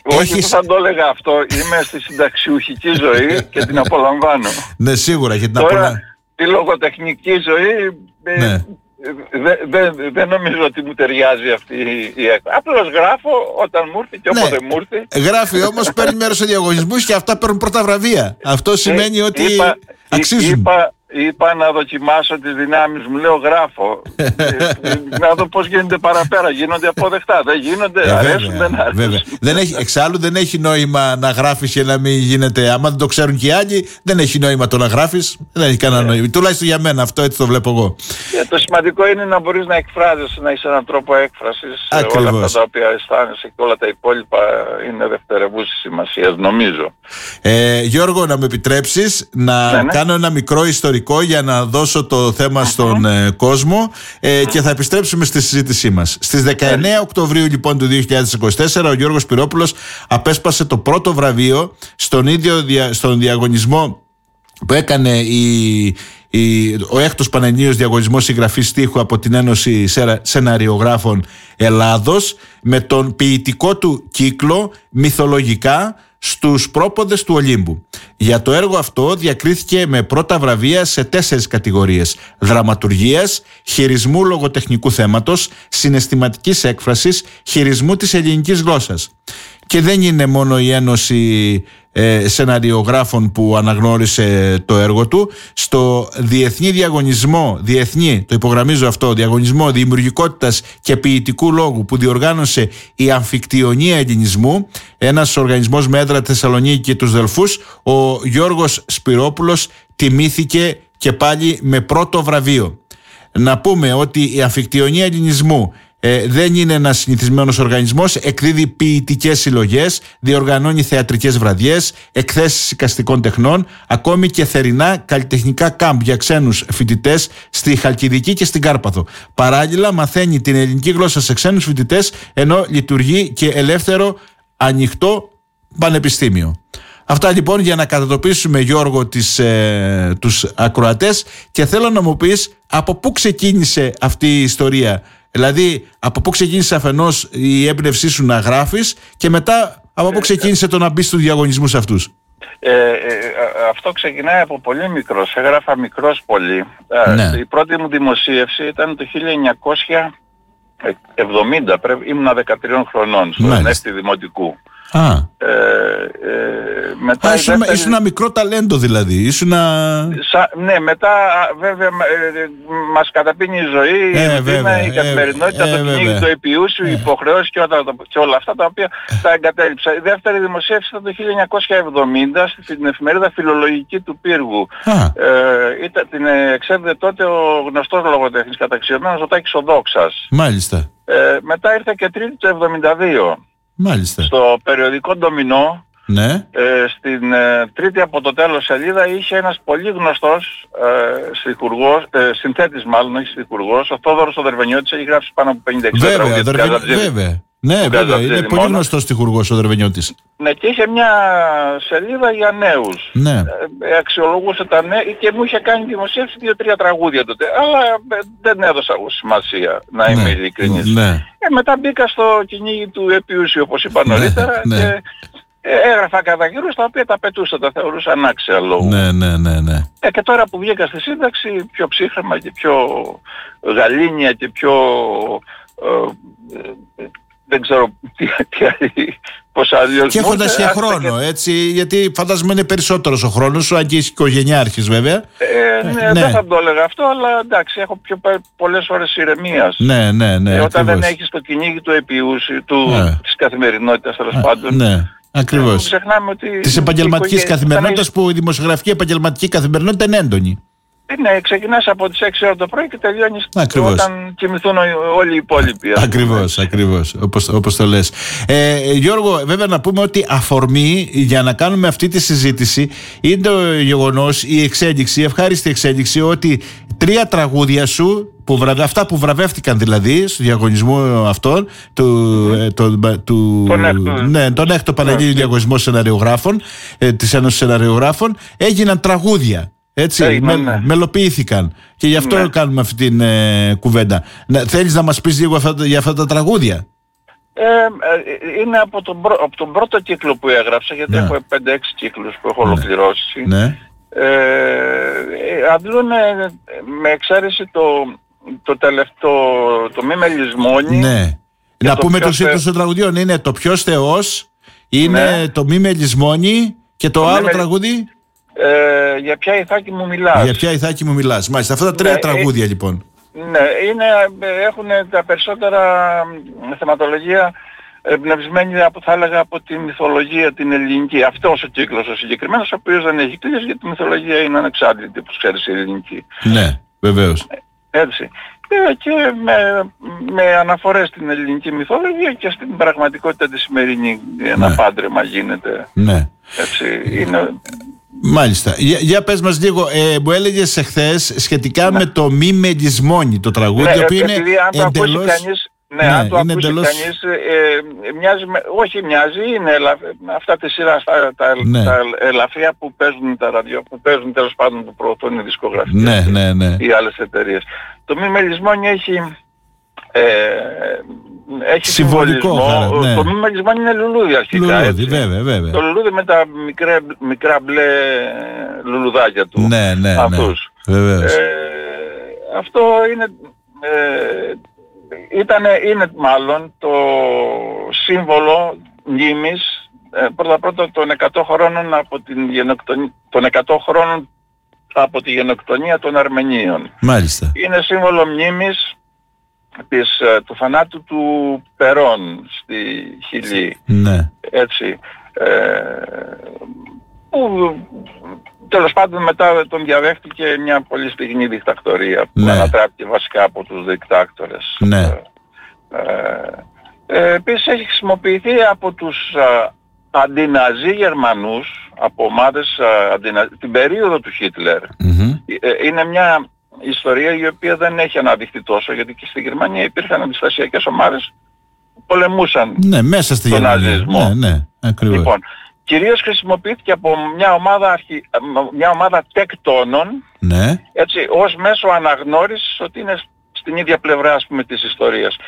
Όχι, θα το έλεγα αυτό. Είμαι στη συνταξιούχική ζωή και την απολαμβάνω. Ναι, σίγουρα. Και την τώρα, τη λογοτεχνική ζωή... Ναι. Δεν νομίζω ότι μου ταιριάζει αυτή η έκφραση. Απλώς γράφω όταν μου έρθει και όποτε μου έρθει. Γράφει όμως, παίρνει μέρος σε διαγωνισμούς και αυτά παίρνουν πρώτα βραβεία. Αυτό σημαίνει ότι αξίζουν. Είπα να δοκιμάσω τις δυνάμεις μου, λέω γράφω. Να δω πώς γίνεται παραπέρα. Γίνονται αποδεκτά, δεν γίνονται, αρέσουν, δεν αρέσουν. Εξάλλου δεν έχει νόημα να γράφεις και να μην γίνεται. Άμα δεν το ξέρουν και οι άλλοι, δεν έχει νόημα το να γράφεις. Δεν έχει κανένα νόημα. Τουλάχιστον για μένα, αυτό έτσι το βλέπω εγώ. Το σημαντικό είναι να μπορείς να εκφράζεσαι, να είσαι έναν τρόπο έκφρασης. Όλα αυτά τα οποία αισθάνεσαι και όλα τα υπόλοιπα είναι δευτερευούσης σημασίας, νομίζω. Γιώργο, να με επιτρέψεις να κάνω ένα μικρό ιστορικό για να δώσω το θέμα στον κόσμο και θα επιστρέψουμε στη συζήτησή μας. Στις 19 Οκτωβρίου λοιπόν του 2024 ο Γιώργος Σπυρόπουλος απέσπασε το πρώτο βραβείο στον διαγωνισμό που έκανε ο έκτος Πανελληνίος Διαγωνισμός Συγγραφής Στίχου από την Ένωση Σεναριογράφων Ελλάδος με τον ποιητικό του κύκλο «Μυθολογικά» στους πρόποδες του Ολύμπου. Για το έργο αυτό διακρίθηκε με πρώτα βραβεία σε 4 κατηγορίες: δραματουργίας, χειρισμού λογοτεχνικού θέματος, συναισθηματικής έκφρασης, χειρισμού της ελληνικής γλώσσας. Και δεν είναι μόνο η Ένωση Σεναριογράφων που αναγνώρισε το έργο του. Στο διεθνή διαγωνισμό, το υπογραμμίζω αυτό, διαγωνισμό δημιουργικότητας και ποιητικού λόγου που διοργάνωσε η Αμφικτιονία Ελληνισμού, ένας οργανισμός με έδρα Θεσσαλονίκη και τους Δελφούς, ο Γιώργος Σπυρόπουλος τιμήθηκε και πάλι με πρώτο βραβείο. Να πούμε ότι η Αμφικτιονία Ελληνισμού δεν είναι ένας συνηθισμένος οργανισμός, εκδίδει ποιητικές συλλογές, διοργανώνει θεατρικές βραδιές, εκθέσεις εικαστικών τεχνών, ακόμη και θερινά καλλιτεχνικά κάμπ για ξένους φοιτητές στη Χαλκιδική και στην Κάρπαθο. Παράλληλα μαθαίνει την ελληνική γλώσσα σε ξένους φοιτητές, ενώ λειτουργεί και ελεύθερο ανοιχτό πανεπιστήμιο. Αυτά λοιπόν για να κατατοπίσουμε, Γιώργο, τους ακροατές, και θέλω να μου πεις από πού ξεκίνησε αυτή η ιστορία. Δηλαδή, από πού ξεκίνησε αφενός η έμπνευσή σου να γράφεις και μετά από πού ξεκίνησε το να μπεις στους διαγωνισμούς αυτούς. Αυτό ξεκινάει από πολύ μικρός. Έγραφα μικρός πολύ. Η πρώτη μου δημοσίευση ήταν το 1970. Ήμουνα 13 χρονών στο Ανέστη Δημοτικού. Μετά ήσουν ένα μικρό ταλέντο δηλαδή. Ναι, μετά βέβαια μας καταπίνει η ζωή, η καθημερινότητα, το κυνήγι, το επιούσιο, οι υποχρεώσεις και όλα αυτά τα οποία τα εγκατέλειψα. Η δεύτερη δημοσίευση ήταν το 1970 στην εφημερίδα Φιλολογική του Πύργου. Την εξέδιδε τότε ο γνωστός λογοτέχνης καταξιωμένος ο Τάκης ο Δόξας. Μάλιστα. Μετά ήρθε και τρίτη το 1972. Μάλιστα. Στο περιοδικό Ντομινό, στην τρίτη από το τέλος σελίδα, είχε ένας πολύ γνωστός συνθέτης μάλλον, όχι στιχουργός, ο Θόδωρος ο Δερβενιώτης, έχει γράψει πάνω από 56 τραγούδια. Βέβαια. Ναι, βέβαια, είναι πολύ γνωστός στιχουργός ο Δερβενιώτης. Ναι, και είχε μια σελίδα για νέους. Ναι. Αξιολογούσε τα νέα και μου είχε κάνει δημοσίευση 2-3 τραγούδια τότε. Αλλά δεν έδωσα σημασία, να είμαι ειλικρινής. Μετά μπήκα στο κυνήγι του επιούσιου, όπως είπα νωρίτερα, και έγραφα κατά καιρούς τα οποία τα πετούσα, τα θεωρούσα ανάξια λόγου. Ναι. Και τώρα που βγήκα στη σύνταξη, πιο ψύχρεμα και πιο γαλήνια και πιο... δεν ξέρω πώς αλλιώς. Και έχοντας και χρόνο, έτσι, γιατί φαντάζομαι είναι περισσότερος ο χρόνος σου, αν και είσαι οικογενειάρχης βέβαια. Δεν θα το έλεγα αυτό, αλλά εντάξει, έχω πιο πολλές ώρες ηρεμίας. Ναι. Όταν δεν έχεις το κυνήγι του επιούσιου, της καθημερινότητας, τέλος πάντων. Ναι. Ακριβώς. Της επαγγελματικής καθημερινότητας, που η δημοσιογραφική επαγγελματική καθημερινότητα είναι έντονη. Ναι, ξεκινάς από τις 6 ώρα το πρωί και τελειώνεις όταν κοιμηθούν όλοι οι υπόλοιποι. Ακριβώς, όπως το λες. Γιώργο, βέβαια να πούμε ότι αφορμή για να κάνουμε αυτή τη συζήτηση είναι το γεγονός, η ευχάριστη εξέλιξη, ότι 3 τραγούδια σου, αυτά που βραβεύτηκαν δηλαδή στο διαγωνισμό αυτόν, τον έκτο Πανελλήνιο Διαγωνισμό Σεναριογράφων, της Ένωσης Σεναριογράφων, έγιναν τραγούδια. Έτσι, μελοποιήθηκαν. Και γι' αυτό κάνουμε αυτή την κουβέντα. Θέλεις να μας πεις λίγο για αυτά τα τραγούδια? Είναι από τον πρώτο κύκλο που έγραψα, γιατί έχω 5-6 κύκλους που έχω ολοκληρώσει. Ναι. Αντλούν με εξαίρεση το τελευταίο, το μη με λησμόνι. Ναι. Να πούμε τους τίτλους των τραγουδιών. Είναι το Ποιος Θεός, είναι το μη με λησμόνι και το άλλο τραγούδι. Για ποια Ιθάκη μου μιλάς. Για ποια Ιθάκη μου μιλάς. Μάλιστα, αυτά τα 3 τραγούδια λοιπόν. Ναι, έχουν τα περισσότερα θεματολογία εμπνευσμένη θα έλεγα από τη μυθολογία την ελληνική. Αυτός ο κύκλος ο συγκεκριμένος, ο οποίος δεν έχει κλείσει, γιατί η μυθολογία είναι ανεξάρτητη, όπως ξέρεις, η ελληνική. Ναι, βεβαίως. Έτσι. Και με αναφορές στην ελληνική μυθολογία και στην πραγματικότητα τη σημερινή. Ένα πάντρεμα γίνεται. Ναι. Έτσι, είναι... Μάλιστα. Για πες μας λίγο, μου έλεγες εχθές σχετικά με το μη με λησμόνι, το τραγούδι, το οποίο είναι εντελώς... αν το ακούσει κανείς, είναι αυτά τη σειρά τα ελαφριά που παίζουν τα που παίζουν τέλος πάντων, που προωθούν οι δισκογραφίες ή άλλες εταιρείες. Το μη με λησμόνι έχει συμβολισμό. Το μη με λησμόνι είναι λουλούδι αρχικά. Λουλούδι, βέβαια. Το λουλούδι με τα μικρά μπλε λουλουδάκια του. Αυτούς. Αυτό είναι... είναι μάλλον το σύμβολο μνήμης πρώτα των 100 χρόνων από τη γενοκτονία των Αρμενίων. Μάλιστα. Είναι σύμβολο μνήμης του θανάτου του Περών στη Χιλή. Ναι. Έτσι. Που τέλος πάντων μετά τον διαδέχτηκε μια πολύ στιγνή δικτακτορία που ανατράπηκε βασικά από τους δικτάκτορες. Επίσης έχει χρησιμοποιηθεί από τους αντιναζί Γερμανούς, από ομάδες την περίοδο του Χίτλερ. Είναι μια ιστορία η οποία δεν έχει αναδειχθεί τόσο, γιατί και στη Γερμανία υπήρχαν αντιστασιακές ομάδες που πολεμούσαν μέσα στη τον Γερμανία. ναζισμό. Ακριβώς. Λοιπόν, κυρίως χρησιμοποιήθηκε από μια ομάδα τεκτώνων, έτσι, ως μέσο αναγνώρισης ότι είναι στην ίδια πλευρά, ας πούμε, της ιστορίας.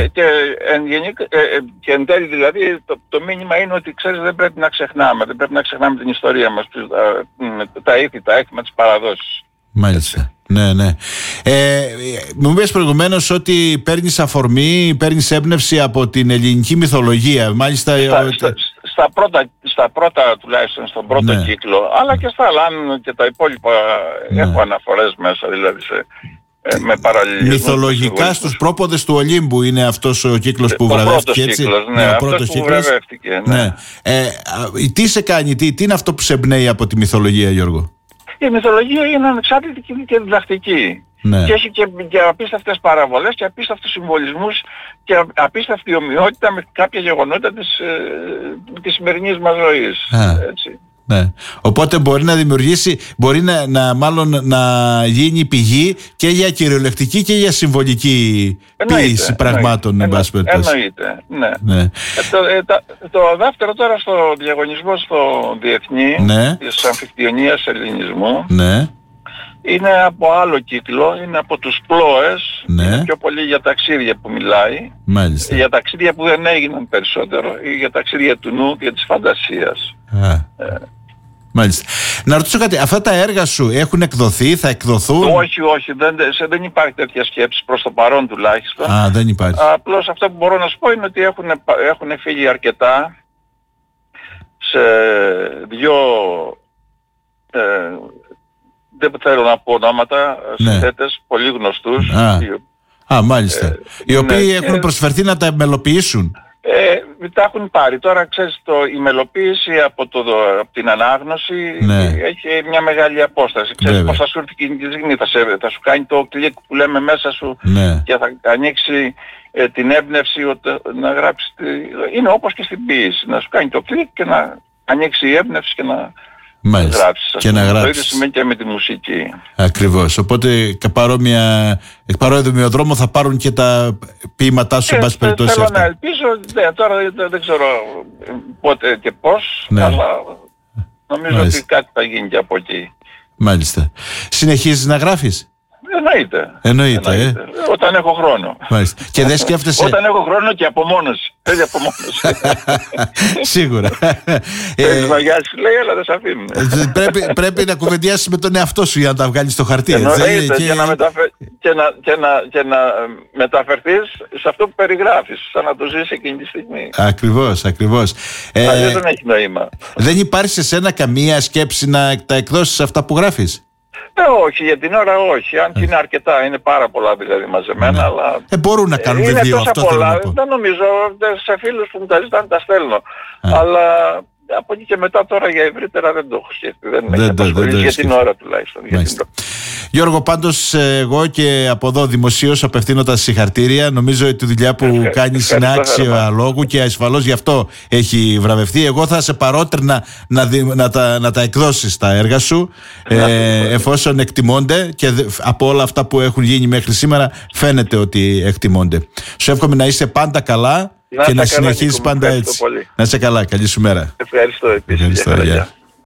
Και εν τέλει δηλαδή το μήνυμα είναι ότι, ξέρεις, δεν πρέπει να ξεχνάμε την ιστορία μας, τα ήθη, τα έθιμα, τις παραδόσεις. Μάλιστα. Ναι. Μου είπες προηγουμένως ότι παίρνεις αφορμή, παίρνεις έμπνευση από την ελληνική μυθολογία. Μάλιστα στα πρώτα τουλάχιστον, στον πρώτο κύκλο, αλλά και στα άλλα και τα υπόλοιπα έχω αναφορές μέσα, δηλαδή με παραλληλισμούς. Μυθολογικά στους πρόποδες του Ολύμπου είναι αυτός ο κύκλος που βραβεύτηκε, έτσι. Αυτός που βραβεύτηκε. Τι σε κάνει, τι είναι αυτό που σε εμπνέει από τη μυθολογία, Γιώργο? Η μυθολογία είναι ανεξάρτητη και διδακτική. Και έχει και απίστευτες παραβολές και απίστευτους συμβολισμούς και απίστευτη ομοιότητα με κάποια γεγονότα της σημερινής μας ζωής. Έτσι. Οπότε μπορεί να δημιουργήσει, μάλλον να γίνει πηγή και για κυριολεκτική και για συμβολική ποίηση πραγμάτων. Εννοείται. Το δεύτερο τώρα στο διαγωνισμό στο διεθνή της αμφικτιονίας ελληνισμού είναι από άλλο κύκλο, είναι από τους Πλόες, είναι πιο πολύ για ταξίδια που μιλάει. Μάλιστα. Για ταξίδια που δεν έγιναν περισσότερο ή για ταξίδια του νου και της φαντασίας. Μάλιστα. Να ρωτήσω κάτι, αυτά τα έργα σου έχουν εκδοθεί, θα εκδοθούν? Όχι, δεν υπάρχει τέτοια σκέψη προς το παρόν τουλάχιστον. Δεν υπάρχει. Απλώς αυτό που μπορώ να σου πω είναι ότι έχουν φύγει αρκετά σε δύο... δεν θέλω να πω ονόματα, συνθέτες πολύ γνωστούς. Μάλιστα. Οι οποίοι έχουν προσφερθεί να τα μελοποιήσουν. Τα έχουν πάρει. Τώρα ξέρεις, η μελοποίηση από την ανάγνωση έχει μια μεγάλη απόσταση. Ξέρεις πώς θα σου έρθει εκείνη τη στιγμή, θα σου κάνει το κλικ που λέμε μέσα σου και θα ανοίξει την έμπνευση να γράψεις. Είναι όπως και στην ποίηση, να σου κάνει το κλικ και να ανοίξει η έμπνευση και να γράψεις. Το ίδιο σημαίνει και με τη μουσική. Ακριβώς. Οπότε παρόμοιο δρόμο θα πάρουν και τα ποίηματά σου, εν πάση περιπτώσει. Θέλω να ελπίζω, τώρα δεν ξέρω πότε και πώς, αλλά νομίζω ότι κάτι θα γίνει και από εκεί. Μάλιστα. Συνεχίζεις να γράφεις? Εννοείται. Όταν έχω χρόνο. Μάλιστα. Και δεν σκέφτεσαι... Όταν έχω χρόνο και απομόνωση. Θέλει απομόνωση. Σίγουρα. Θέλεις βαγιάσεις, λέει, αλλά δεν σε αφήνουν. Πρέπει να κουβεντιάσεις με τον εαυτό σου για να τα βγάλεις στο χαρτί. Εννοείται, και να μεταφερθείς σε αυτό που περιγράφεις, σαν να το ζεις εκείνη τη στιγμή. Ακριβώς. Αλλιώς δεν έχει νόημα. Δεν υπάρχει σε σένα καμία σκέψη να τα εκδώσεις αυτά που γράφεις? Όχι, για την ώρα όχι. Αν και είναι αρκετά, είναι πάρα πολλά δηλαδή μαζεμένα, αλλά... μπορούν να κάνουν βιβλίο, αυτό θέλω να πω. Δεν νομίζω, σε φίλους που μου τα ζητάνε τα στέλνω. Αλλά από εκεί και μετά τώρα για ευρύτερα δεν το έχω σκεφτεί. Δεν με έχει απασχολήσει για την ώρα τουλάχιστον. Γιώργο, πάντως εγώ και από εδώ δημοσίως απευθύνω τα συγχαρητήρια. Νομίζω ότι τη δουλειά που κάνεις είναι άξια λόγου και ασφαλώς γι' αυτό έχει βραβευτεί. Εγώ θα σε παρότρινα να τα εκδώσεις τα έργα σου, εφόσον εκτιμώνται, και από όλα αυτά που έχουν γίνει μέχρι σήμερα φαίνεται ότι εκτιμώνται. Σου εύχομαι να είσαι πάντα καλά και να συνεχίσεις πάντα έτσι. Να είσαι καλά. Καλή σου μέρα. Ευχαριστώ επίσης.